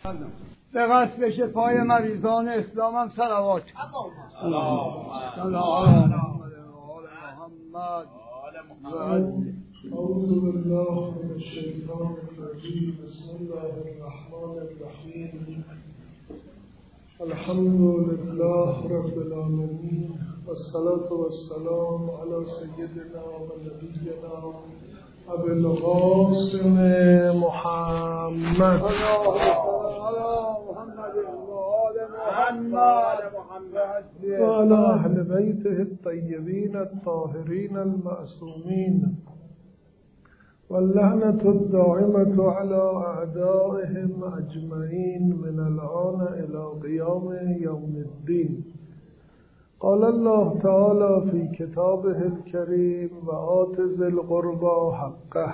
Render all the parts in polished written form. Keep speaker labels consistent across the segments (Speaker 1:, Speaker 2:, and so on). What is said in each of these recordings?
Speaker 1: به قصد شفای مریضان اسلام هم صلوات.
Speaker 2: أعوذ بالله من الشيطان الرجيم. بسم الله الرحمن الرحيم. الحمد لله رب العالمين، والصلاة والسلام على سيدنا ونبينا أبي القاسم محمد وعلى أهل بيته الطيبين الطاهرين المعصومين، واللعنة الدائمة على أعدائهم أجمعين من الآن إلى قيام يوم الدين. قال الله تعالى في كتابه الكريم: وآت ذي القربى حقه.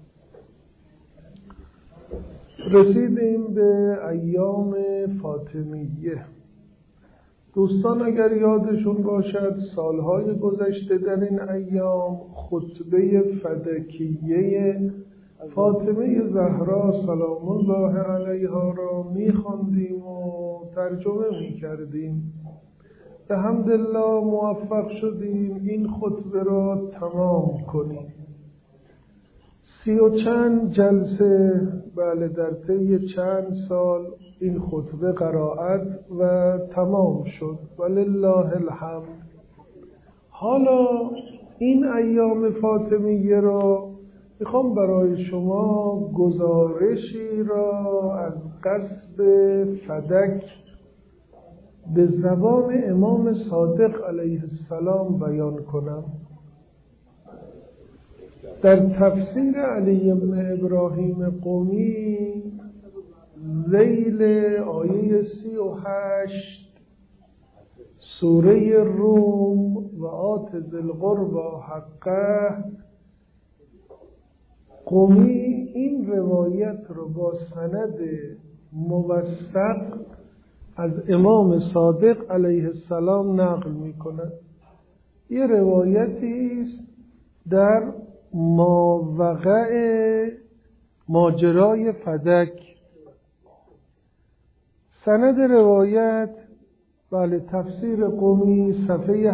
Speaker 2: رسیدیم به ایام فاطمیه. دوستان اگر یادشون باشد سالهای گذشته در این ایام خطبه فدکیه فاطمه زهرا سلام الله علیها را می‌خواندیم و ترجمه می‌کردیم. به حمدالله موفق شدیم این خطبه را تمام کنیم. 30 و چند جلسه، بله در طی چند سال این خطبه قرائت و تمام شد، ولله الحمد. حالا این ایام فاطمیه را میخوام برای شما گزارشی را از غصب فدک به زبان امام صادق علیه السلام بیان کنم. در تفسیر علی بن ابراهیم قمی ذیل آیه 38 سوره روم و آت ذی القربی حقه، قمی این روایت رو با سند موثق از امام صادق علیه السلام نقل می کند. یه روایتی است در ماوقع ماجرای فدک. سند روایت، بله، تفسیر قمی صفحه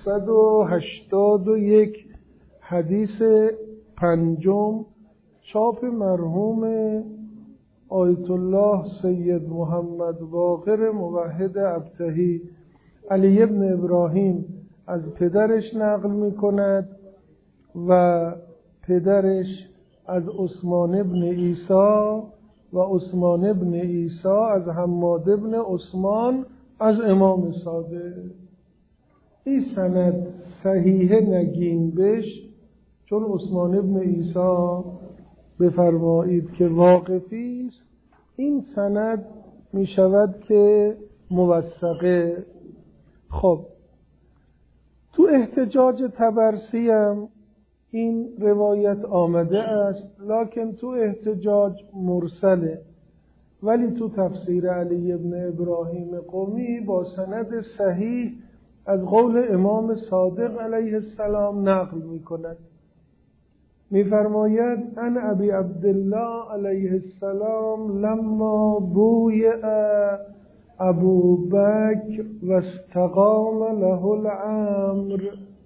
Speaker 2: 781 حدیث 5 چاپ مرحوم آیت الله سید محمد باقر موحد ابتهی علی بن ابراهیم از پدرش نقل می کند و پدرش از عثمان بن عیسی و عثمان بن عیسی از حماد بن عثمان از امام صادق. این سند صحیح نگیم بش، چون عثمان بن عیسی بفرمایید که واقفی است. این سند می شود که موثقه. خب تو احتجاج طبرسی هم این روایت آمده است، لکن تو احتجاج مرسله، ولی تو تفسیر علی بن ابراهیم قمی با سند صحیح از قول امام صادق علیه السلام نقل می کند. می فرماید: ان ابی عبدالله علیه السلام لما بویع ابو بکر و استقام له الامر.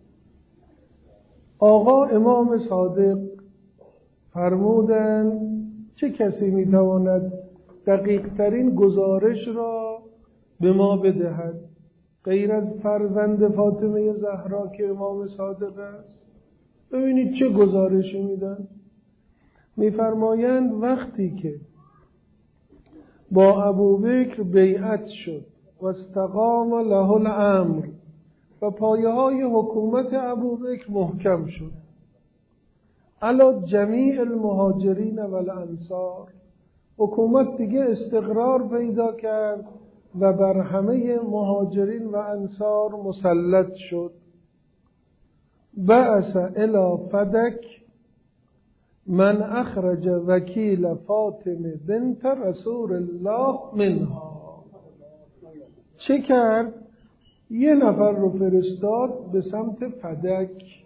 Speaker 2: آقا امام صادق فرمودند چه کسی می تواند دقیق ترین گزارش را به ما بدهد غیر از فرزند فاطمه زهرا که امام صادق است؟ ببینید چه گزارشی میدن. میفرمایند وقتی که با ابوبکر بیعت شد و استقام له الامر و پایه‌های حکومت ابوبکر محکم شد، علی جمیع المهاجرین و الانصار، حکومت دیگه استقرار پیدا کرد و بر همه مهاجرین و انصار مسلط شد. بعث الی فدک من اخرج وکیل فاطمه بنت رسول الله منها. چه کرد؟ یه نفر رو فرستاد به سمت فدک.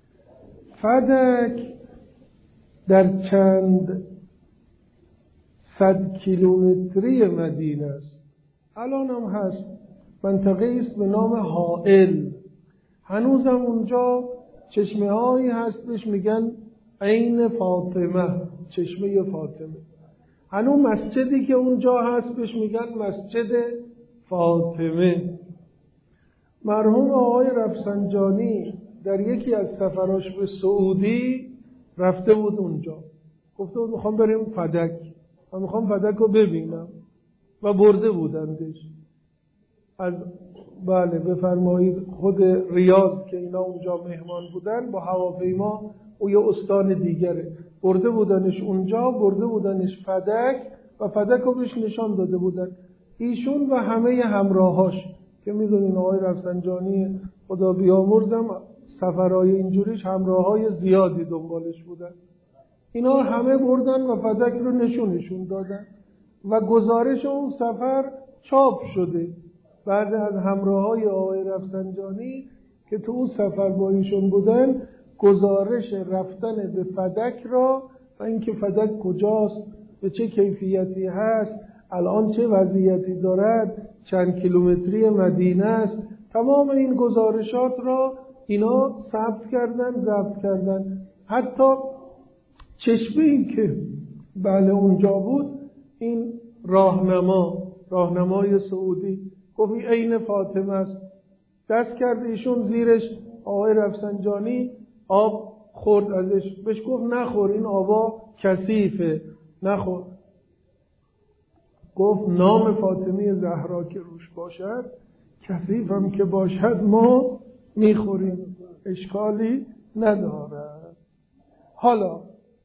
Speaker 2: فدک در چند 100 کیلومتری مدینه است. الان هم هست، منطقه است به نام حائل. هنوزم اونجا چشمه هایی هستش میگن عین فاطمه، چشمه فاطمه. هنوز مسجدی که اونجا هست بهش میگن مسجد فاطمه. مرحوم آقای رفسنجانی در یکی از سفراش به سعودی رفته بود اونجا، گفته بود میخوام بریم فدک، من میخوام فدک رو ببینم و برده بودندش از بفرمایید خود ریاض که اینا اونجا مهمان بودن، با هواپیما و یه استان دیگره برده بودنش اونجا، برده بودنش فدک و فدک رو بهش نشان داده بودن ایشون و همه همراهاش که میدونین آقای رفسنجانی خدا بیامرزم سفرهای اینجوریش همراهای زیادی دنبالش بودن. اینا همه بردن و فدک رو نشون دادن و گزارش اون سفر چاپ شده. بعد از همراهای آقای رفسنجانی که تو اون سفر با ایشون بودن گزارش رفتن به فدک را و اینکه فدک کجاست، به چه کیفیتی هست، الان چه وضعیتی دارد، چند کیلومتری مدینه است، تمام این گزارشات را اینا ضبط کردن. حتی چشمه‌ای که اونجا بود، این راهنمای سعودی گفت عین فاطمه است. دست کرد ایشون زیرش، آقای رفسنجانی آب خورد ازش، بهش گفت نخور این آبا کثیفه، نخور. گفت نام فاطمه زهرا که روش باشد، کثیف هم که باشد ما میخوریم، اشکالی ندارد. حالا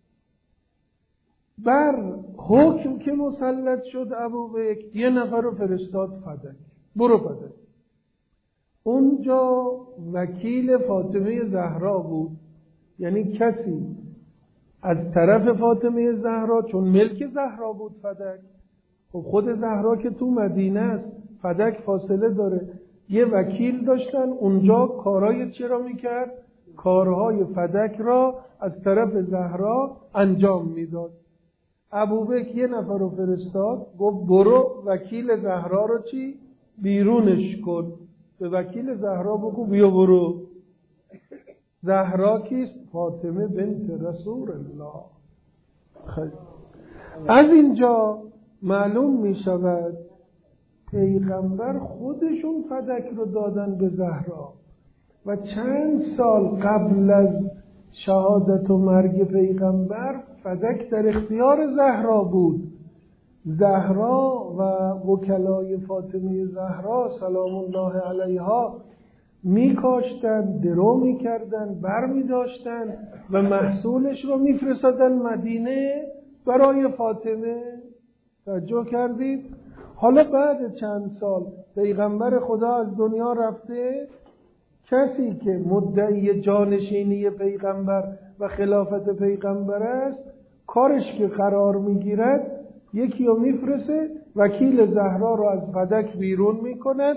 Speaker 2: بر حکم که مسلط شد ابوبکر یه نفر رو فرستاد فدک، برو فدک. اونجا وکیل فاطمه زهرا بود، یعنی کسی از طرف فاطمه زهرا، چون ملک زهرا بود فدک، خب خود زهرا که تو مدینه است، فدک فاصله داره، یه وکیل داشتن اونجا کارهای چرا میکرد؟ کارهای فدک را از طرف زهرا انجام میداد. ابوبکر یه نفر رو فرستاد، گفت برو وکیل زهرا رو بیرونش کن. به وکیل زهرا بگو بیا برو. زهرا کیست؟ فاطمه بنت رسول الله. خیلی از اینجا معلوم می شود پیغمبر خودشون فدک رو دادن به زهرا و چند سال قبل از شهادت و مرگ پیغمبر فدک در اختیار زهرا بود. زهرا و وکلای فاطمه زهرا سلام الله علیها میکاشتن، درو میکردن، بر میداشتن و محصولش رو میفرستادن مدینه برای فاطمه. توجه کردید؟ حالا بعد چند سال پیغمبر خدا از دنیا رفته، کسی که مدعی جانشینی پیغمبر و خلافت پیغمبر است، کارش که قرار میگیرد یکی رو میفرسه، وکیل زهرا رو از فدک بیرون میکند.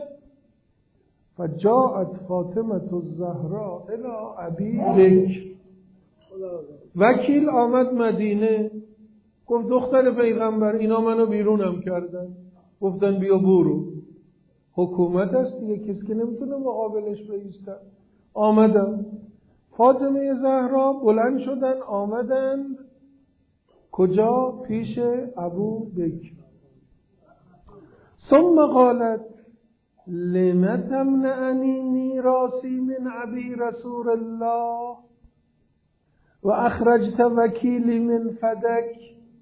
Speaker 2: فجاءت فاطمه الزهراء الی ابی بکر. وکیل آمد مدینه، گفت دختر پیغمبر اینا منو بیرونم کردن، گفتن بیا برو. حکومت است دیگه، کسی که نمیتونه مقابلش بایسته. آمدن فاطمه زهرا بلند شدن، آمدند کجا؟ پیش ابو بکر. ثم قالت لم تمنعنی میراثی من ابی رسول الله و اخرجت وکیلی من فدک.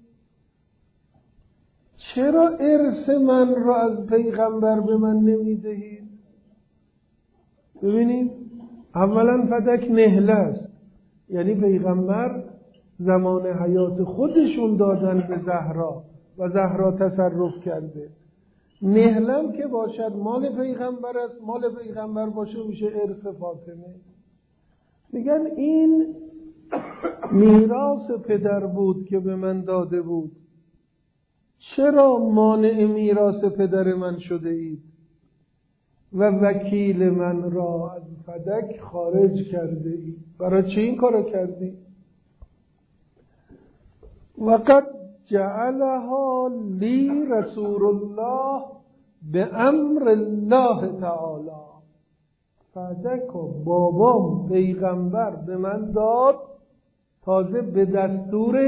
Speaker 2: چرا ارث من را از پیغمبر به من نمیدهید؟ ببینید، اولا فدک نهله است، یعنی پیغمبر زمان حیات خودشون دادن به زهرا و زهرا تصرف کرده. نهلم که باشد مال پیغمبر است، مال پیغمبر باشه میشه ارث فاطمه. میگن این میراث پدر بود که به من داده بود، چرا مانع میراث پدر من شده اید و وکیل من را از فدک خارج کرده اید؟ برای چی این کارو کردی؟ وقد جعلها لی رسول الله به امر الله تعالی. فدک و بابام پیغمبر به من داد تازه به دستور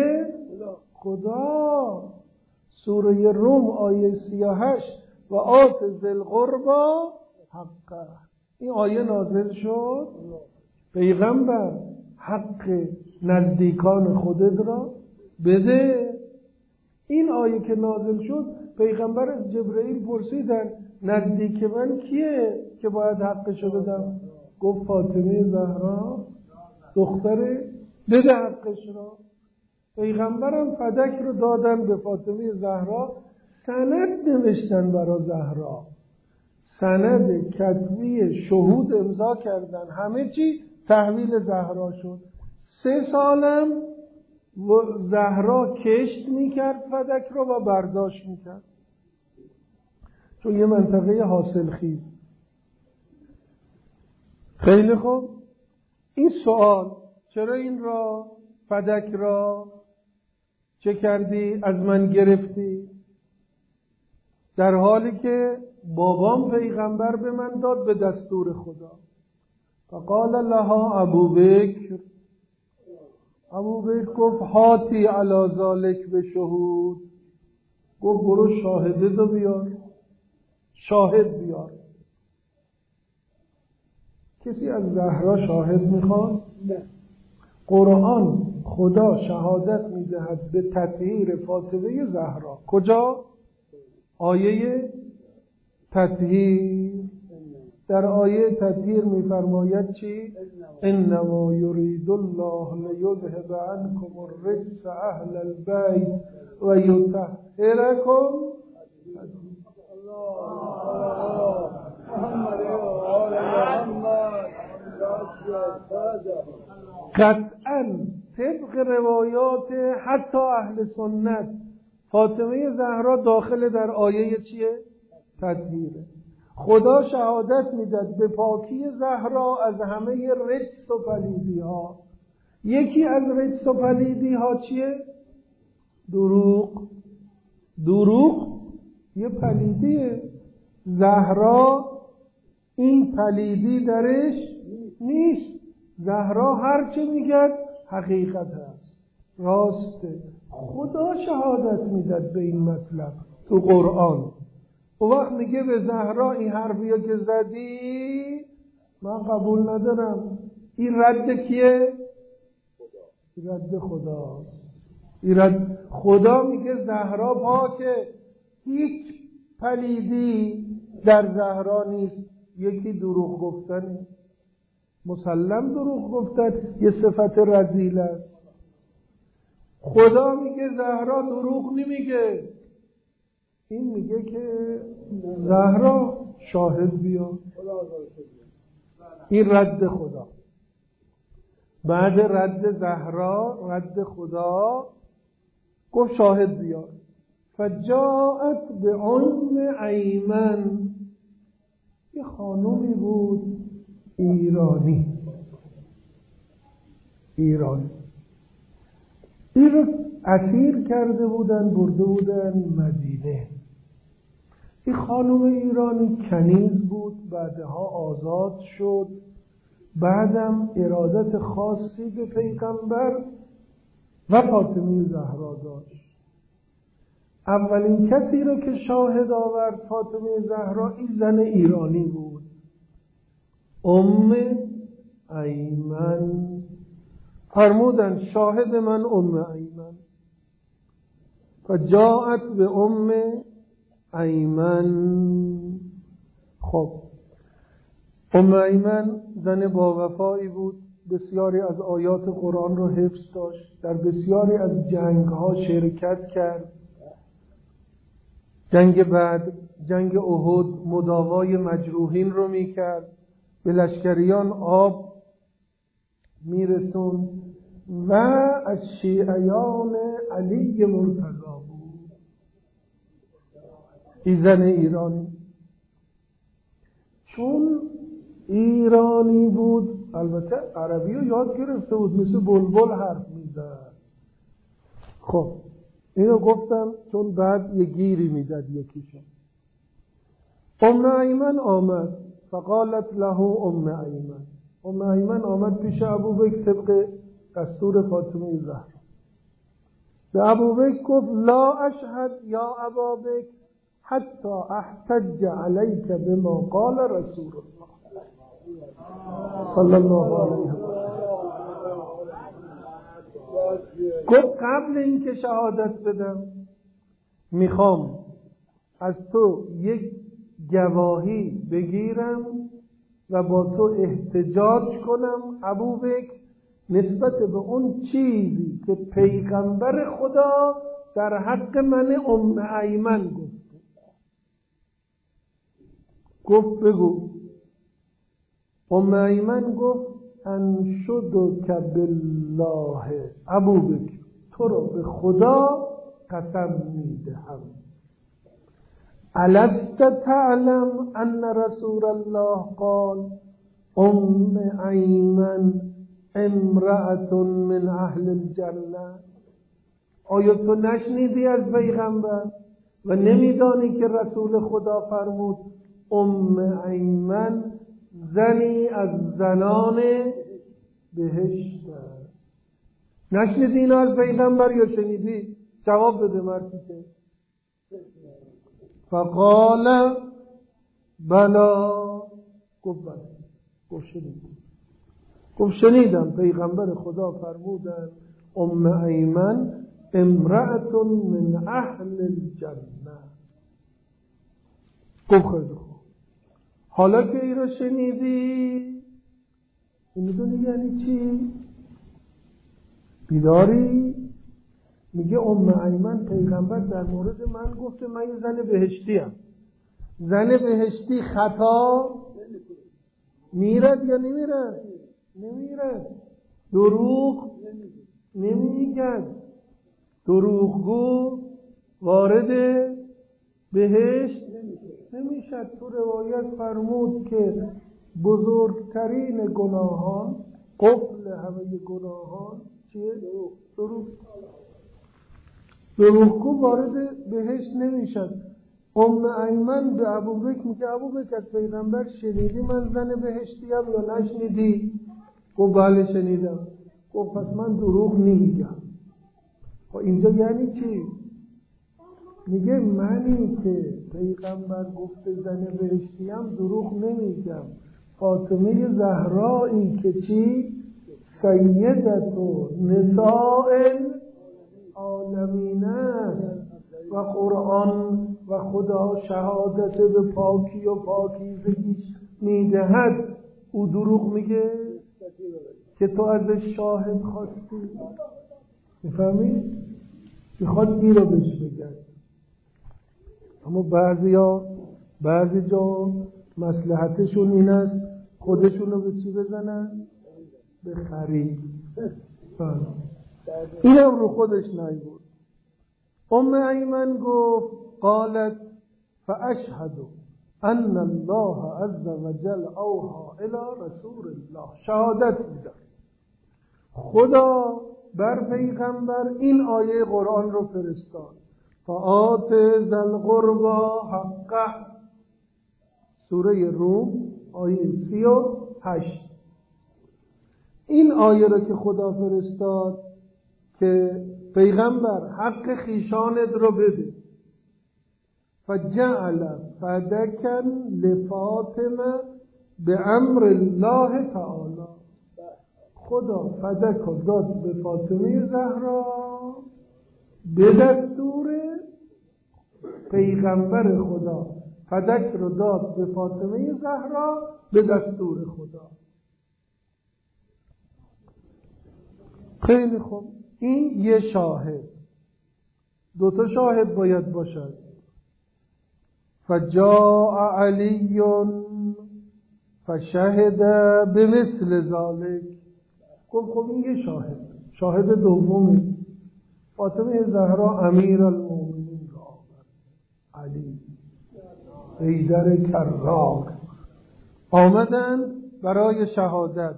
Speaker 2: خدا. سوره روم آیه 38 و آت ذی القربی حقه. این آیه نازل شد پیغمبر حق نزدیکان خودت را بده. این آیه که نازل شد پیغمبر از جبرئیل پرسیدن نزدیک من کیه که باید حقشو بدم؟ گفت فاطمه زهرا دختر، بده حقش را. پیغمبرم فدک رو دادن به فاطمه زهرا، سند نوشتن برای زهرا، سند کتبی، شهود امضا کردن، همه چی تحویل زهرا شد. 3 سالم زهرا کشت میکرد فدک رو و برداشت میکرد، چون یه منطقه حاصل خیز. خیلی خوب، این سوال چرا این را فدک را چه کردی از من گرفتی، در حالی که بابام پیغمبر به من داد به دستور خدا. فقال لها ابوبکر، ابوبکر گفت هاتی علی ذالک به شهود، گفت برو شاهده دو بیار، شاهد بیار. کسی از زهرا شاهد میخواد؟ نه. قرآن خدا شهادت میدهد به تطهیر فاطمه زهرا. کجا؟ آیه تطهیر. در آیه تطهیر میفرماید چی؟ انما یرید الله لیذهب عنکم الرجس اهل البیت و یطهرکم. قطعا طبق روایات حتی اهل سنت فاطمه زهرا داخل در آیه چیه؟ تطهیره. خدا شهادت میداد به پاکی زهرا از همه رجس و پلیدی ها. یکی از رجس و پلیدی ها چیه؟ دروغ. دروغ یه پلیدیه. زهرا این پلیدی درش نیست. زهرا هرچه میگد حقیقت هست، راسته. خدا شهادت میداد به این مطلب تو قرآن. و وقت میگه به زهرا این حرفیو که زدی من قبول ندارم. این رد کیه؟ خدا. رد خدا. این رد خدا میگه زهرا پاکه، هیچ پلیدی در زهرا نیست. یکی دروغ گفتنه، مسلم دروغ گفتن یه صفت رذیل است. خدا میگه زهرا دروغ نمیگه، این میگه که زهرا شاهد بیا. این رد خدا. بعد رد زهرا رد خدا گفت شاهد بیا. فجاءت به ایمن، یه خانومی بود ایرانی. این رو اسیر کرده بودن برده بودن مدینه. این خانم ایرانی کنیز بود، بعدها آزاد شد. بعدم ارادت خاصی به پیغمبر و فاطمه زهرا داشت. اولین کسی رو که شاهد آورد فاطمه زهرا این زن ایرانی بود، ایمن. فرمودن شاهد من ایمن. فجاءت به ایمن. خب ایمن زن با وفایی بود، بسیاری از آیات قرآن رو حفظ داشت، در بسیاری از جنگ ها شرکت کرد. جنگ بعد، جنگ احد، مداوای مجروحین رو میکرد، به لشکریان آب میرسون و از شیعیان علی مرتضی بود. این زن ایرانی چون ایرانی بود البته عربی رو یاد گرفته بود، مثل بلبل حرف میزد. خب اینو گفتم چون بعد یه گیری میداد یکیشون. ایمن آمد فقالت له ایمن. ایمن آمد پیش ابوبکر طبق دستور فاطمه زهرا. به ابوبکر گفت لا اشهد یا ابابکر حتی احتج علیک بما قال رسول الله صلی الله علیه و گفت قبل اینکه شهادت بدم میخوام از تو یک گواهی بگیرم و با تو احتجاج کنم ابوبکر نسبت به اون چیزی که پیغمبر خدا در حق من ایمن گفت بگو. ایمن گفت انشدک بالله ابوبکر تو رو به خدا قسم میدهم الست تعلم ان رسول الله قال ایمن امرأة من اهل الجنه. آیا تو نشنیدی از پیغمبر و نمیدانی که رسول خدا فرمود ایمن زنی از زنان بهشت است؟ نشنیدی اینو از پیغمبر یا شنیدی؟ جواب بده مردی که فقال بلا. گفت بله. گفت شنیدم پیغمبر خدا فرمودن ایمن امرأة من اهل الجنه. گفت خیلی خوب، حالا که این رو شنیدی میدونی یعنی چی؟ بیداری؟ میگه ایمن پیغمبر در مورد من گفته من یه زن بهشتی ام. زن بهشتی خطا میرد یا نمیرد؟ نمیرد. دروغ نمیگد. دروغگو وارد بهشت نمیشد. تو روایت فرمود که بزرگترین گناهان، قفل همه گناهان چیه؟ دروغگو وارد بهشت نمیشد. ایمن به ابوبکر میگه ابوبکر از پیغمبر شنیدی من زن بهشتیم یا نشنیدی؟ گفت بله شنیدم. گفت پس من دروغ نمیگم. اینجا یعنی چی؟ میگه منی که پیغمبر گفته زن بهشتیم دروغ نمیگم. فاطمه زهرایی که چی؟ سیدت و نساء العالمین است و قرآن و خدا شهادت به پاکی و پاکیزگیش میدهد. او دروغ میگه که تو ازش شاهد خواستی؟ میفهمی؟ میخواد این رو بهش بگن. اما بعضی جا مصلحتشون این است خودشون رو به چی بزنن؟ به خرید. اینم رو خودش نیبود. ایمن گفت قالت فاشهد ان الله عز وجل اوحى الى رسول الله. شهادت میدم خدا بر پیغمبر این آیه قرآن رو فرستاد فآت ذی القربى حقه. سوره روم آیه 38. این آیه رو که خدا فرستاد که پیغمبر حق خیشانت رو بده. فجعل فدکا لفاطمه به امر الله تعالی. خدا فدک رو داد به فاطمه زهرا به دستور پیغمبر خدا. فدک رو داد به فاطمه زهرا به دستور خدا. خیلی خوب، این یه شاهد. دوتا شاهد باید باشد. فجاء علی فشهد بمثل ذلك. خب این یه شاهد دومی. فاطمه زهرا امیرالمومنین را آورد. علی حیدر کرار آمدن برای شهادت.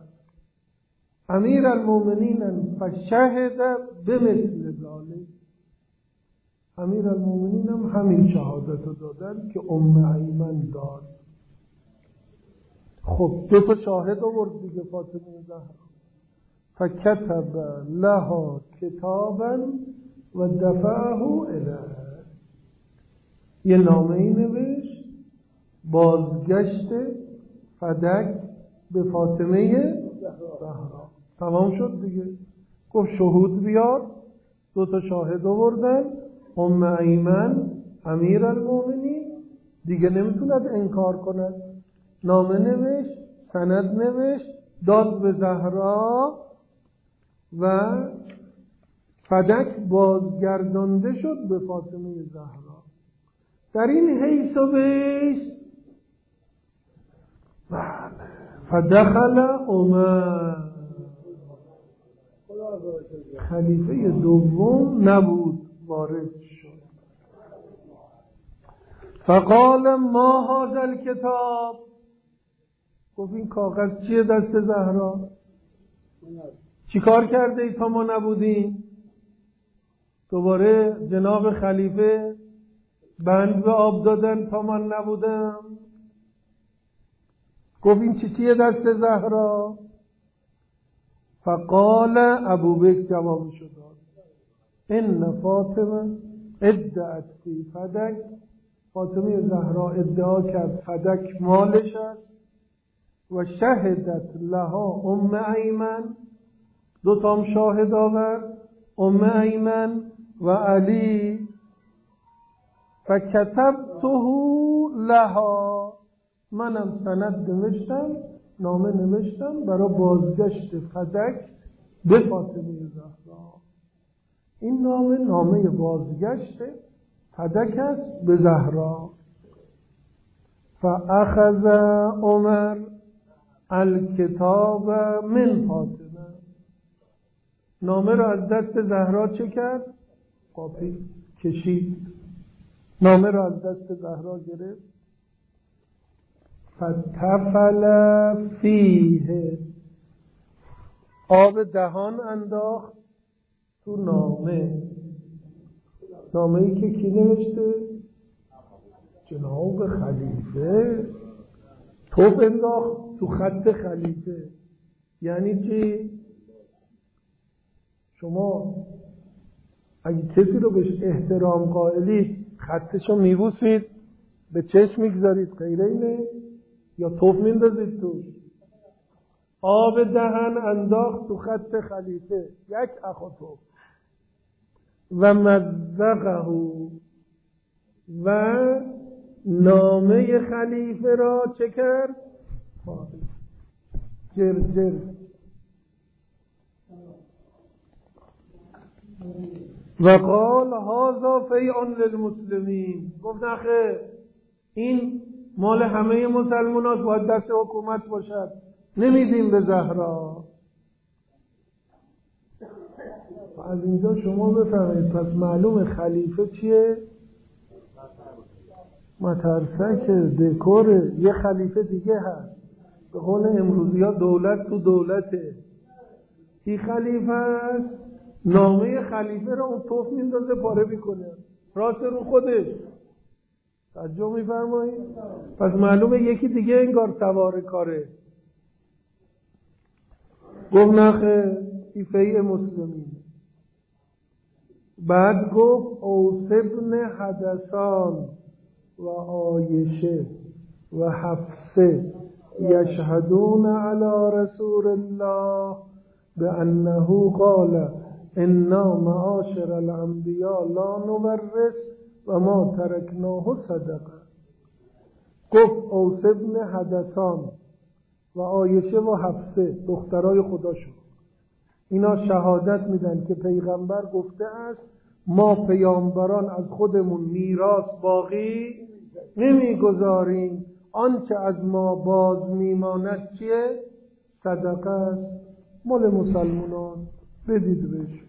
Speaker 2: امیرالمومنین فشهد بمثل ذلك. امیرالمومنین هم همین شهادت رو دادن که ایمن داد. خب 2 شاهد آورد دیگه فاطمه زهرا. فکتب لها کتابا و دفعه الیه، یه نامه‌ای نوشت بازگشت فدک به فاطمه زهرا. تمام شد دیگه. گفت شهود بیار، 2 شاهد آوردن، ایمن امیرالمومنین دیگه نمیتوند انکار کند. نامه نوشت، سند نوشت، داد به زهرا و فدک بازگردانده شد به فاطمه زهرا. در این حیث و بیس فدخل عمر، خلیفه دوم نبود، وارد شد. فقال ما هذا الكتاب، گفت این کاغذ چیه دست زهرا؟ چی کار کرده ای تا ما نبودیم؟ دوباره جناب خلیفه بند به آب دادن تا من نبودم. گفت این چیه دست زهرا؟ فقال ابوبکر جوابشو داد ان فاطمه ادعت فی فدک، فاطمه زهرا ادعا کرد فدک مالش است، و شهدت لها ایمن، 2 تام شاهد آورد، ایمن و علی، فکتبته لها، منم سند نوشتم، نامه نوشتم برای بازگشت فدک به فاطمه زهرا. این نامه بازگشت فدک است به زهرا. فاخذ عمر الکتاب من فاطمه، نامه را از دست زهرا چه کرد؟ کاپی کشید، نامه را از دست زهرا گرفت. فتفل فیه، آب دهان انداخت تو نامه. نامه‌ای که کی نوشته؟ جناب خلیفه. توپ انداخت تو خط خلیفه. یعنی چی؟ شما اگه کسی رو بهش احترام قائلید خطشو میبوسید، به چشم میگذارید، غیر اینه؟ یا توپ میندازید توش؟ آب دهن انداخت تو خط خلیفه، یک اخو توپ. و مزقه، و نامه خلیفه را چه کرد؟ جرجر. و قال هذا فیء للمسلمین، گفت نخه این مال همه مسلمانات، باید دست حکومت باشد، نمیدیم به زهرا. از اینجا شما بفهمید پس معلوم خلیفه چیه؟ مترسک، دکوره. یه خلیفه دیگه هست، به قول امروزی ها دولت تو دولته. این خلیفه هست، نامه خلیفه را اون توف میندازه پاره میکنه، راست رو خودش. توجه میفرمایید؟ پس معلومه یکی دیگه انگار سوار کاره. گفت نخه این فیء مسلمین. بعد گفت اوس ابن حدثان و عایشه و حفصه یشهدون علی رسول الله بانه قال انا معاشر الانبیاء لا نورث و ما ترکناه صدقه. گفت اوس ابن حدثان و عایشه و حفصه دخترای خدا شد، اینا شهادت میدن که پیغمبر گفته است ما پیامبران از خودمون میراث باقی نمیگذاریم، آنچه از ما باز میماند چیه؟ صدقه است، مال مسلمانان، بدید بهش.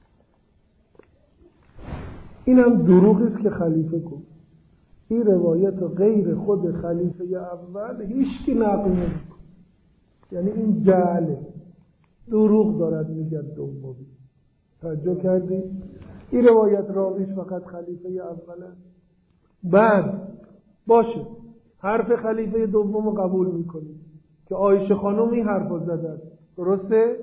Speaker 2: اینم دروغی است که خلیفه گفت. این روایت غیر خود خلیفه اول هیچکی نقل نمی‌کنه. یعنی این جعله، دروغ دارد میگه دومی. توجه کردید؟ این روایت راویش فقط خلیفه اوله. بعد باشه حرف خلیفه دوم قبول میکنیم که عایشه خانم این حرف رو زدن، درسته؟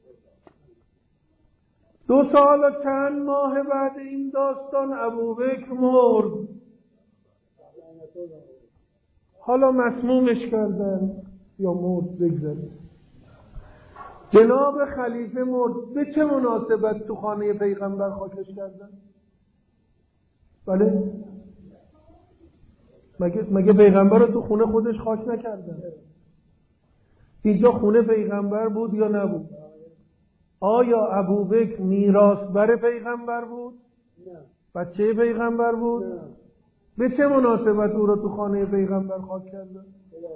Speaker 2: 2 سال و چند ماه بعد این داستان ابوبکر مرد. حالا مسمومش کردن یا مرد بگذاریم. جناب خلیفه مرد، به چه مناسبت تو خانه پیغمبر خاکش کردن؟ بله؟ مگه پیغمبر رو تو خونه خودش خاک نکردن؟ اینجا خونه پیغمبر بود یا نبود؟ آیا ابوبکر میراثبر پیغمبر بود؟ نه. بچه پیغمبر بود؟ نه. به چه مناسبت او رو تو خانه پیغمبر خاک کردن؟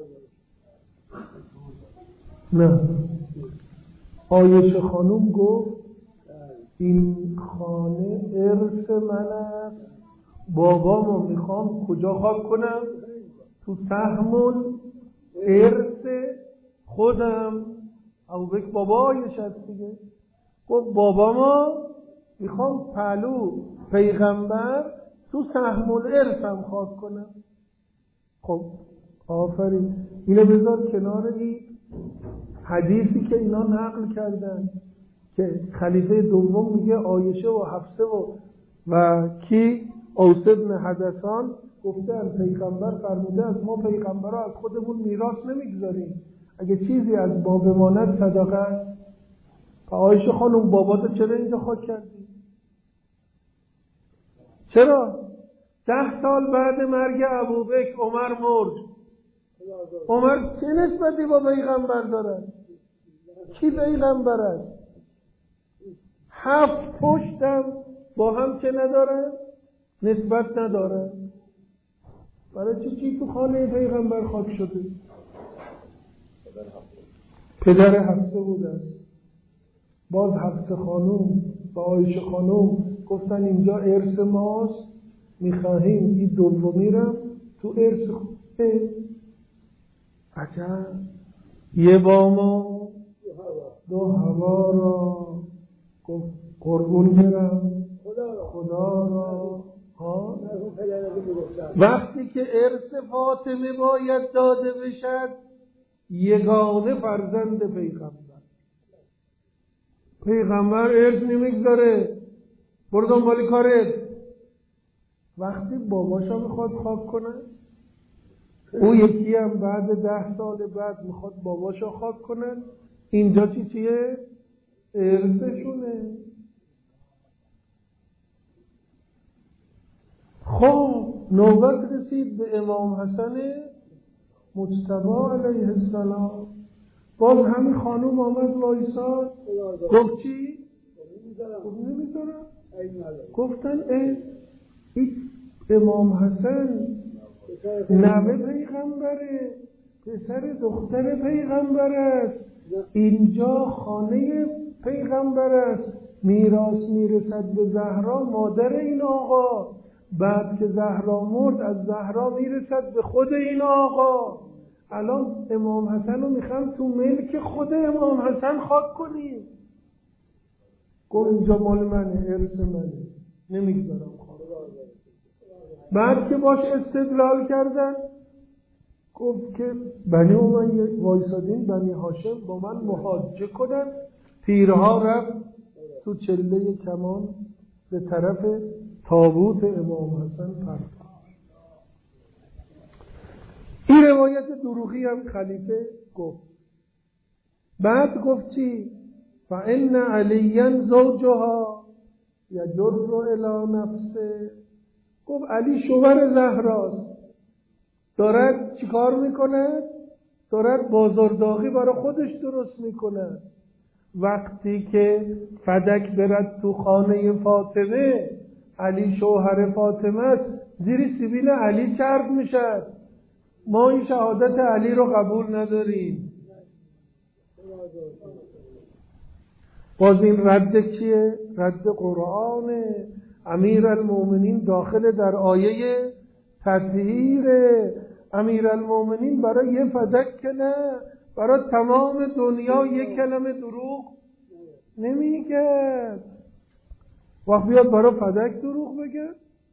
Speaker 2: نه. عایشه خانم گفت این خانه ارث من است، بابامو میخوام کجا خاک کنم؟ تو سهم ارث خودم. ابوبکر بابا عایشه است دیگه. گفت بابامو میخوام پهلو پیغمبر تو سهم ارثم خاک کنم. خب آفرین، اینو بذار کنار این حدیثی که اینا نقل کردن که خلیفه دوم میگه عایشه و حفصه و کی اوس بن حدثان گفتن پیغمبر فرموده از ما پیغمبرها از خودمون میراث نمیگذاریم، اگه چیزی از ما بماند صدقه است. عایشه خانم باباتو چرا اینجا خاک کردی؟ چرا؟ 10 سال بعد مرگ ابوبکر عمر مرد. عمر چه نسبتی با پیغمبر داره؟ کی پیغمبر است؟ 7 پشتم با هم چه نداره؟ نسبت نداره. برای چی تو خانه پیغمبر خاک شده؟ پدر حفصه بوده است. باز حفصه خانوم با عایشه خانوم گفتن اینجا ارث ماست، میخواهیم این دومی رو تو ارث خوده. عجب، یه با ما 2 هوا را گفت قربون برم خدا را. وقتی که ارث فاطمه باید داده بشد، یگانه فرزند پیغمبر ارث نمیگذاره، برو دنبال کارت. وقتی باباشا میخواد خاک کنه، او یکی هم بعد 10 سال بعد میخواد باباشا خاک کنه، اینجا چیه؟ ارثشونه. خب نوبت رسید به امام حسن مجتبی علیه السلام. باز همین خانوم آمد وایساد، گفت چی؟ گفت نمیذارم. گفتن این امام حسن نوه پیغمبره، پسر دختر پیغمبر است، اینجا خانه پیغمبر است، میراث میرسد به زهرا مادر این آقا، بعد که زهرا مرد از زهرا میرسد به خود این آقا. الان امام حسن رو میخوام تو ملک خود امام حسن خاک کنیم. گفت اینجا مال منه، ارث منه، نمیگذارم خاک. بعد که باش استدلال کردن گفت که بنی امیه وایسادین بنی هاشم با من محاجه کنن، تیرها رفت تو چله کمان به طرف تابوت امام حسن پرتاب. این روایت دروغی هم خلیفه گفت. بعد گفت چی؟ فإن علیًا زوجها یجر الی نفسه. گفت علی شوهر زهراست، دارد چیکار میکنه؟ دارد بازارداغی برای خودش درست میکنه. وقتی که فدک برد تو خانه فاطمه، علی شوهر فاطمه است، زیر سیبیل علی چرب میشه. ما این شهادت علی رو قبول نداریم. باز این رد چیه؟ رد قرآنه. امیرالمومنین داخل در آیه تطهیر. امیرالمومنین برای یه فدک که نه، برای تمام دنیا یک کلمه دروغ نمیگه. وقت بیاد برای فدک دروغ بگه.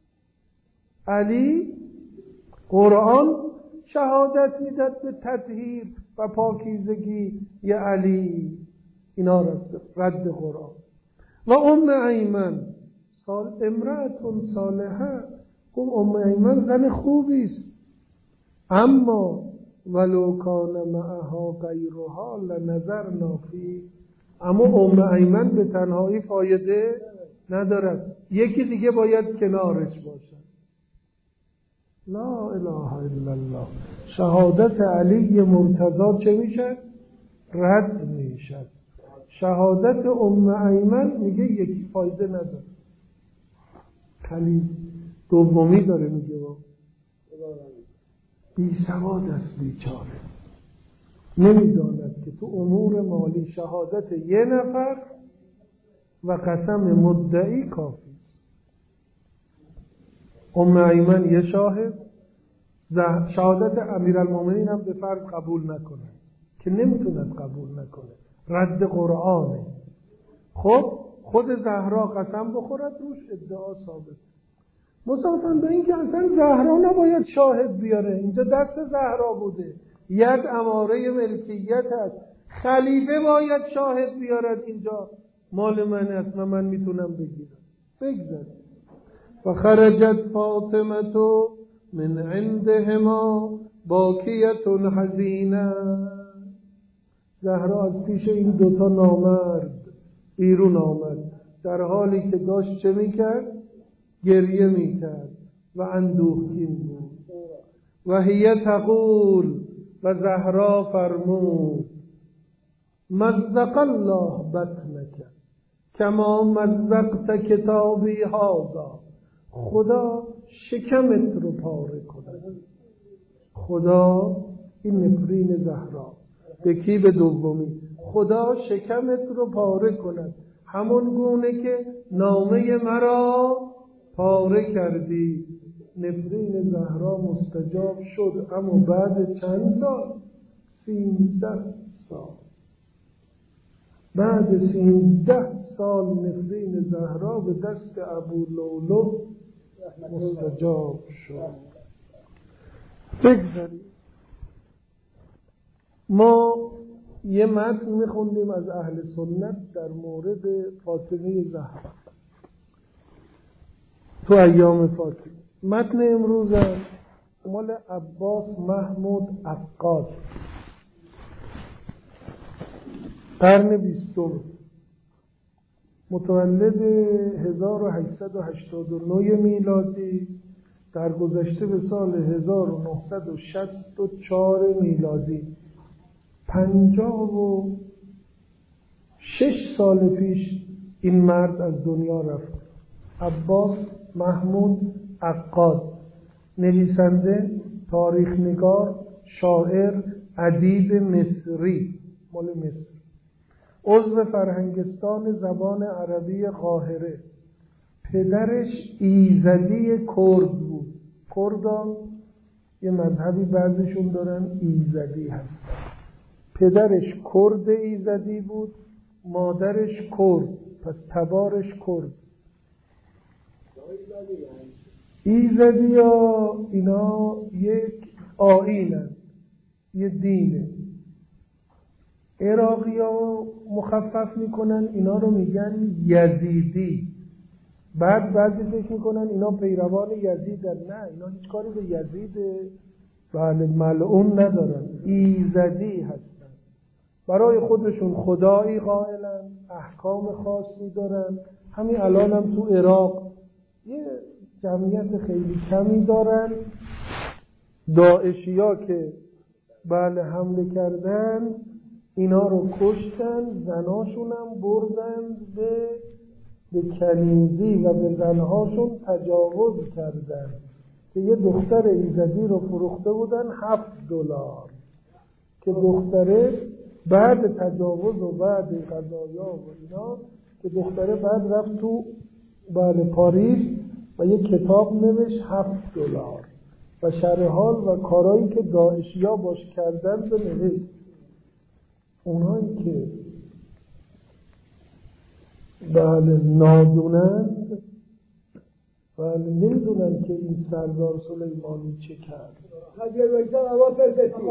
Speaker 2: علی قرآن شهادت میداد به تطهیر و پاکیزگی یه علی، اینا رد قرآن. و ایمن امرأتون صالحه، ام ایمن زن خوبی است، اما ولو کان معها غیرها لنظرنا فیه، اما ایمن به تنهایی فایده ندارد، یکی دیگه باید کنارش باشد. لا اله الا الله. شهادت علی مرتضی چه میشد؟ رد میشد. شهادت ایمن میگه یکی فایده نداره. خلیل دومی داره میگه بی سواد است بیچاره، نمیداند که تو امور مالی شهادت یه نفر و قسم مدعی کافی است. ایمن یه شاهد، شهادت امیرالمومنین هم به فرض قبول نکنه که نمیتوند قبول نکنه، رد قرآنه. خب خود زهرا قسم بخورد روش ادعا ثابت، مضافاً به این که اصلا زهرا نباید شاهد بیاره، اینجا دست زهرا بوده، ید اماره ملکیت است، خلیفه باید شاهد بیارد اینجا مال من است و من میتونم بگیرم. بگذاریم. و خرجت فاطمه من عندهما باکیت حزینه، زهرا از پیش این دوتا نامرد بیرون آمد در حالی که داشت چه میکرد؟ گریه میکرد و اندوهگین بود. و هی تقول، و زهرا فرمود مزق الله بطنک کما مزقت کتابی هذا، خدا شکمت رو پاره کند. خدا، این نفرین زهرا به کی؟ به دومی. خدا شکمت رو پاره کند همون گونه که نامه مرا پاره کردی. نفرین زهرا مستجاب شد، اما بعد چند سال؟ 13 سال. بعد 13 سال نفرین زهرا به دست ابو لؤلؤ مستجاب شد. بگذاریم. ما یه متن میخوندیم از اهل سنت در مورد فاطمه زهرا تو ایام فاطمه. متن امروز مال عباس محمود عقاد، قرن 20، متولد 1889 میلادی، در گذشته به سال 1964 میلادی، 56 سال پیش این مرد از دنیا رفت. عباس محمود عقاد، نویسنده، تاریخ نگار، شاعر، ادیب مصری، مال مصر، عضو فرهنگستان زبان عربی قاهره. پدرش ایزدی کرد بود. کردان یه مذهبی بعضیشون دارن ایزدی هست. پدرش کرد ایزدی بود، مادرش کرد، پس تبارش کرد. ایزدی ها اینا یک آیینن، یه دینه. عراقی ها مخفف میکنن اینا رو میگن یزیدی. بعد بعضی فکر میکنن اینا پیروان یزیدن. نه، اینا هیچ کاری به یزید ملعون ندارن، ایزدی هستن. برای خودشون خدایی قائلن، احکام خاصی دارن. همین الان هم تو عراق یه جمعیت خیلی کمی دارن. داعشی ها که حمله کردن اینا رو کشتن، زناشون هم بردن به کنیزی و به زنهاشون تجاوز کردن که یه دختر ایزدی رو فروخته بودن $7 که دختره بعد تجاوز و بعد قضایا و اینا که دختره بعد رفت تو پاریس و یه کتاب نوشت $7 و شرح حال و کارهایی که داعشیا باش کردن به نوشت. اونهایی که بله نادونند، بله نمیدونن که این سردار سلیمانی چه کرد.
Speaker 1: اگه بگذار عواصل دستی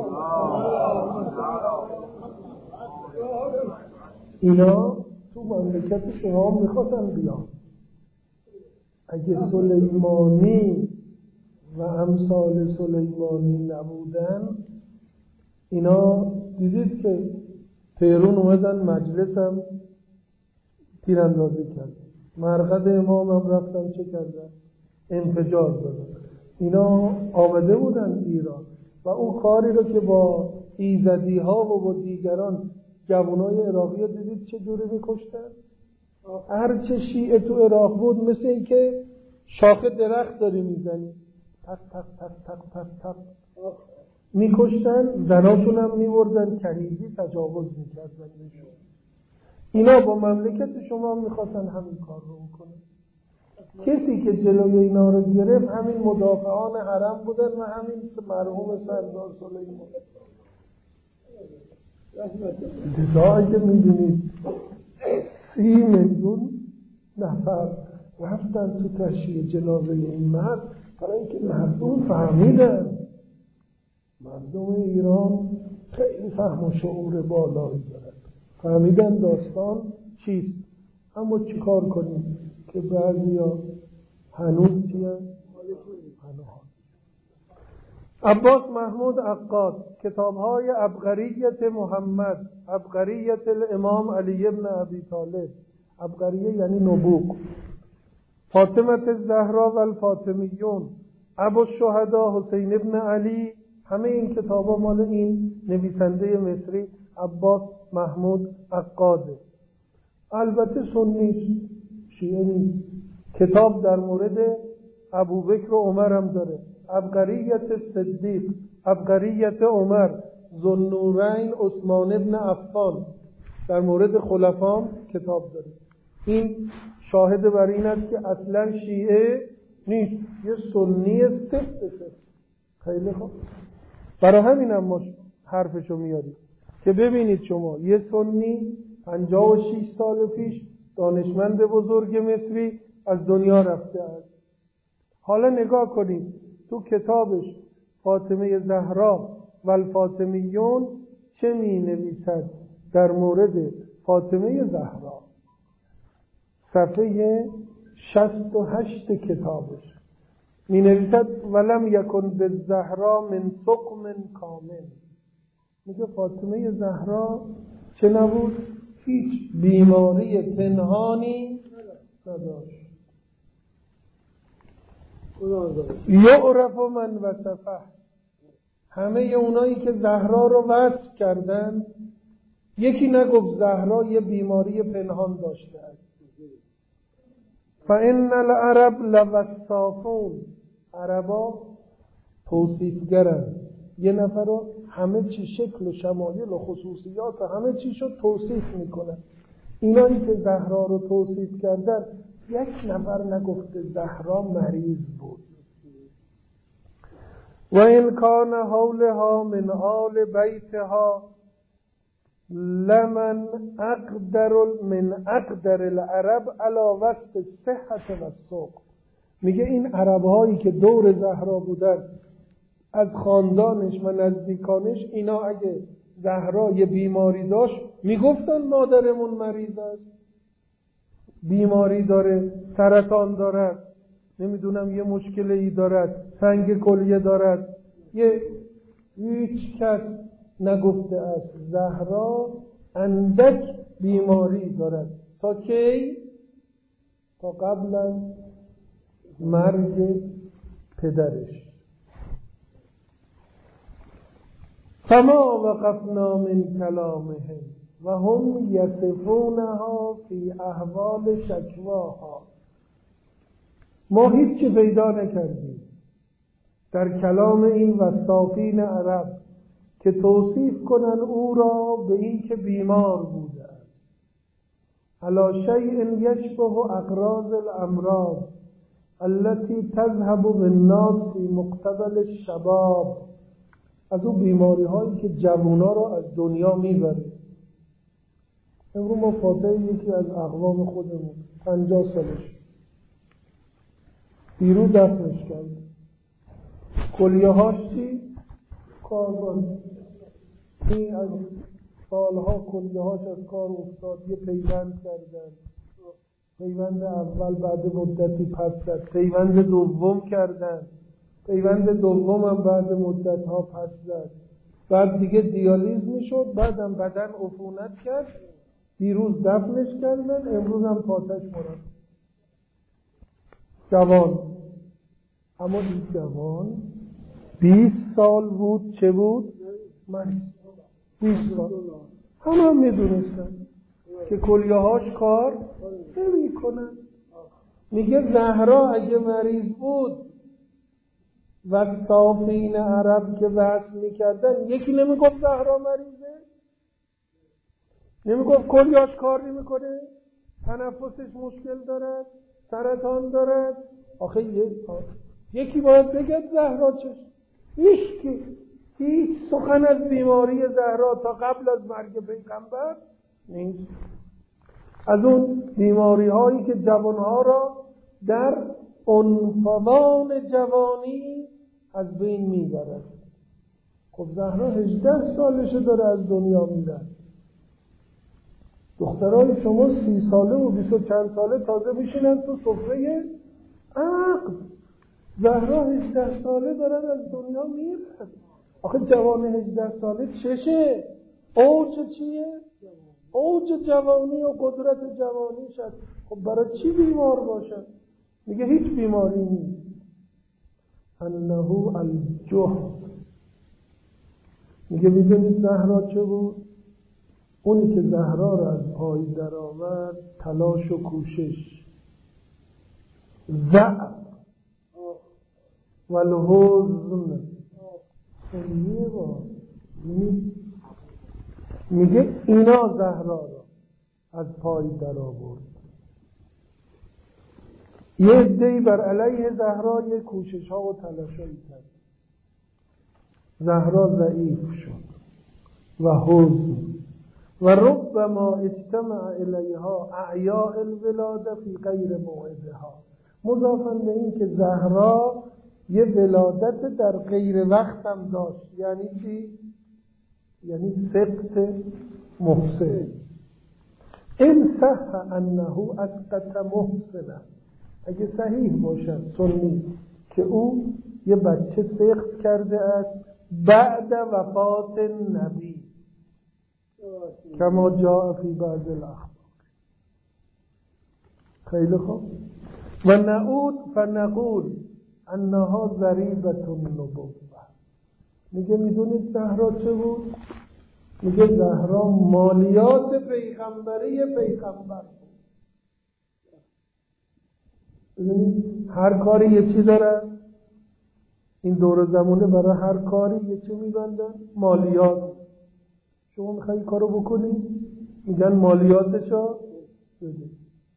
Speaker 2: اینا تو مملکت شما میخواستن بیان. اگه سلیمانی و امثال سلیمانی نبودن، اینا دیدید که پیرون اومدن مجلس هم تیراندازی کرد، مرقد امام هم رفتن چه کردن؟ انفجار دادن. اینا آمده بودن ایران و اون کاری رو که با ایزدی ها و با دیگران جوانای عراقی رو دیدید چه جوری میکشتن؟ هرچه شیعه تو عراق بود مثل این که شاخه درخت داری میزنی، تق تق تق تق تق تق میکشتن. زناشون هم میبردن کنیزی تجاوز میکردن بهشون. اینا با مملکت شما میخواستن همین کار رو بکنن. کسی که جلوی اینا رو گرفت همین مدافعان حرم بودن و همین مرحوم سردار سلیمان. لذا که میدونید 30 میلیون نفر رفتن تو تشییع جنازه این مرد، برای اینکه مردم فهمیدن. مردم ایران خیلی فهم و شعور بالایی دارن، فهمیدن داستان چیست. اما چیکار کنیم که بعضیا هنوز چیه؟ عباس محمود عقاد، کتاب‌های عبقریت محمد، عبقریت الامام علی ابن ابی طالب، عبقریه یعنی نبوغ، فاطمه الزهرا و الفاطمیون، ابو الشهدا حسین ابن علی، همه این کتابا مال این نویسنده مصری عباس محمود عقاده. البته سنی شیعه نیست. کتاب در مورد ابوبکر و عمر هم داره، عبقریت صدیق، عبقریت عمر، ذوالنورین عثمان ابن عفان، در مورد خلفام کتاب داره. این شاهد بر این است که اصلا شیعه نیست، یه سنی سفت. خیلی خوب، برای همین هم ما حرفشو میاریم که ببینید شما یه سنی 56 سال پیش دانشمند بزرگ مصری از دنیا رفته است. حالا نگاه کنید تو کتابش فاطمه زهرا و الفاطمیون چه می نویسد در مورد فاطمه زهرا. صفحه 68 کتابش می نویسد ولم یکن بالزهرا من سقم کامل. میگه فاطمه زهرا چه نبود؟ هیچ بیماری پنهانی نداشت. یعرف من وصفه، همه اونایی که زهرا رو وصف کردن یکی نگفت زهرا یه بیماری پنهان داشته است. فإن العرب لوصافون، عربا توصیفگرن. یه نفر رو همه چی شکل و شمایل و خصوصیات و همه چی شو توصیف میکنن. اینایی که زهرا رو توصیف کردن یک نفر نگفته زهرا مریض بود. و این کان حولها من آل بیتها لمن اقدر العرب علی وصف الصحة و السوق. میگه این عربهایی که دور زهرا بودن از خاندانش و نزدیکانش، اینا اگه زهرا یه بیماری داشت میگفتن مادرمون مریض است، بیماری داره، سرطان دارد، نمیدونم یه مشکلی دارد، سنگ کلیه دارد. هیچ کس نگفته است زهرا اندک بیماری دارد. تا کی؟ تا قبل از مرگ پدرش. فما وقفنا من کلامهم و هم یصفونها فی احوال شکواها. ما هیچی پیدا نکردیم در کلام این وصافین عرب که توصیف کنن او را به این که بیمار بوده است. علی شیء یشبه اقراض الامراض التي تذهب بالناس فی مقتبل الشباب، از اون بیماری هایی که جوونا را از دنیا میبره. امروز ما فاتح یکی از اقوام خودمون 50 سالش دیروز دفنش کرد. کلیه هاش چی؟ کاربان. این از سالها کلیه هاش از کار افتاد، یه پیوند کردن، پیوند اول بعد مدتی پس زد، پیوند دوم کردن، پیوند دوم هم بعد مدت ها پس زد، بعد دیگه دیالیز میشد، بعدم بدن عفونت کرد، دیروز دفنش کردن، امروز هم پاتش مرد. جوان، اما این جوان 20 سال بود. چه بود؟ من 20 سال هم میدونستن که کلیه‌هاش کار نمی کنن. میگه زهرا اگه مریض بود و صافین عرب که وصل میکردن یکی نمیگفت زهرا مریضه؟ نمیگفت کلیه‌هاش کار نمیکنه؟ تنفسش مشکل دارد؟ سرطان دارد؟ آخه یکی باید بگه زهرا چش؟ هیچ سخن از بیماری زهرا تا قبل از مرگ پیغمبر نیست. از اون بیماری هایی که جوانها را در عنفوان جوانی از بین میبرد. خب زهرا 18 سالشه داره از دنیا میره. دخترای شما 30 ساله و 20 و چند ساله تازه میشینن تو سفره عقل. زهرا 18 ساله دارن از دنیا میرن. آخه جوان 18 ساله چشه؟ اوج چیه؟ اوج جوانی و قدرت جوانی شد. خب برای چی بیمار باشد؟ میگه هیچ بیماری نیست. انه الجهد. میگه میدونید زهرا چه بود؟ اونی که زهرا را از پای در آورد تلاش و کوشش، ضعف و الحزن. میگه اینا زهرا را از پای در آورد. یه عده‌ای بر علیه زهرا یه کوشش ها و تلاش هایی کرد. زهرا ضعیف شد و حزن و ربما اجتمع الیها اعیاء الولاده فی غیر موعدها. مضافاً به این که زهرا یه ولادت در غیر وقت هم داشت. یعنی چی؟ یعنی سقط محسن. این صح انه اسقط محسنه، اگه صحیح باشد سنی که او یه بچه سقط کرده است بعد وفات نبی، کما جاء فی بعض الاخبار. خیلی خوب. و نعود فنقول انها ضریبة النبوة. میگه میدونید زهرا چه بود؟ میگه زهرا مالیات پیغمبری پیغمبر بود. ببینید هر کاری یه چی داره. این دور زمانه برای هر کاری یه چی میبندن؟ مالیات. شما میخوایی کارو بکنی؟ میگن مالیاتشو بده.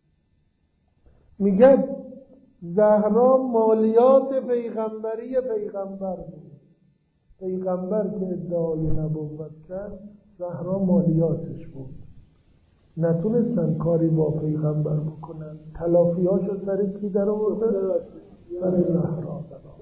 Speaker 2: میگن زهرا مالیات پیغمبری پیغمبر بود. پیغمبر که ادعای نبوت کرد زهرا مالیاتش بود. نتونستن کاری با پیغمبر بکنن. تلافیاشو سر کی در آورد؟ سر زهرا.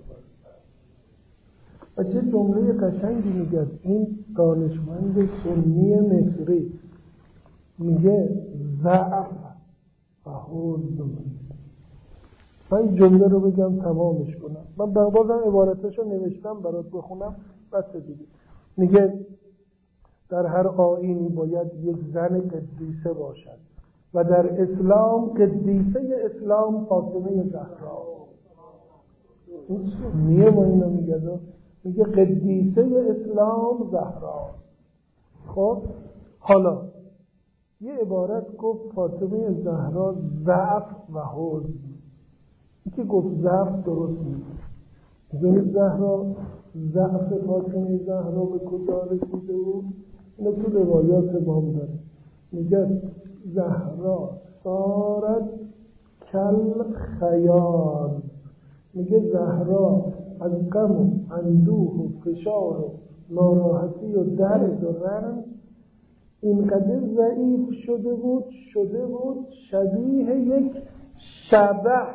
Speaker 2: و چه جمله قشنگی میگه این دانشمند سنی مصری. میگه ضعف و حزن. من این جمله رو بگم تمامش کنم. من بازم عبارتشو نوشتم برات بخونم بس دیگه. میگه در هر آیینی باید یک زن قدیسه باشد و در اسلام قدیسه اسلام فاطمه زهرا. این سنیه با اینو میگه قدیسه اسلام زهرا. خب حالا یه عبارت گفت فاطمه زهرا ضعف و حزن. این که گفت ضعف درست نیست. میدونید زهرا ضعف فاطمه زهرا به کجا رسیده بود؟ اینو تو روایات امام داره. میگه زهرا صارت کل خیال. میگه زهرا از غم و اندوه و فشار و ناراحتی و درد و رنج اینقدر ضعیف شده بود شبیه یک شبح.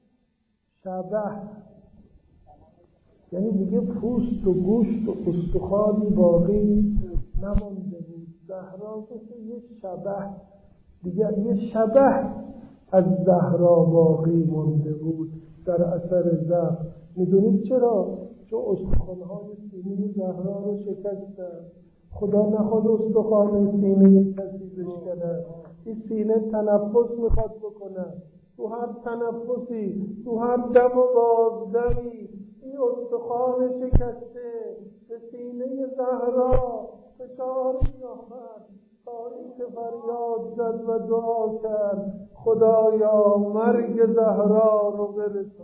Speaker 2: یعنی دیگه پوست و گوشت و استخوانی باقی نمانده بود. زهرا مثل یک شبح، دیگه یه شبح از زهرا باقی مانده بود در اثر ضعف. میدونید چرا؟ چون استخوان‌های سینه زهرا رو شکستن. خدا نخواد استخوان سینه کسی بشکنه. این سینه تنفس میخواد بکنه، تو هر تنفسی، تو هر دم و بازدمی این استخوان شکسته به سینه زهرا فشار می‌آورد تا اینکه فریاد زد و دعا کرد خدایا مرگ زهرا رو برسان.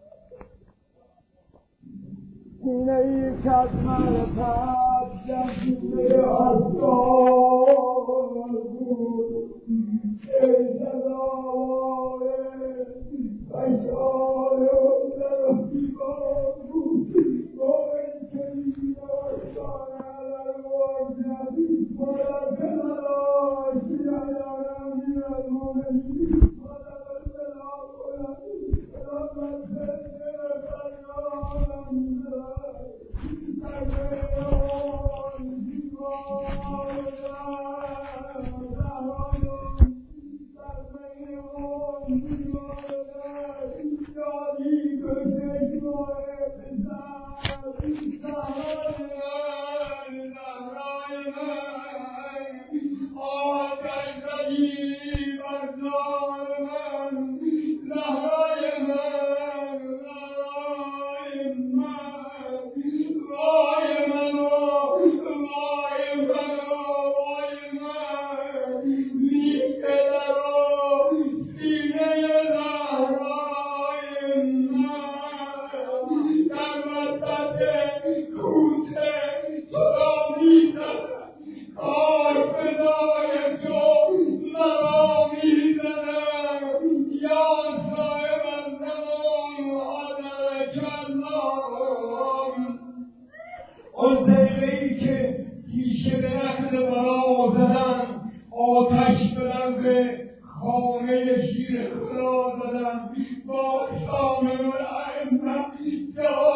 Speaker 1: سینه‌ای که از معرفت جذبه آسمان بود، ای صدای بشار در دیوار بود، با اینکه دیوارستان علم واجد مرد نراشی ایارم میرمونی مرد بلا کنی رحمت بسر فریادم خانه شیر خدا زدم با سامن الائمه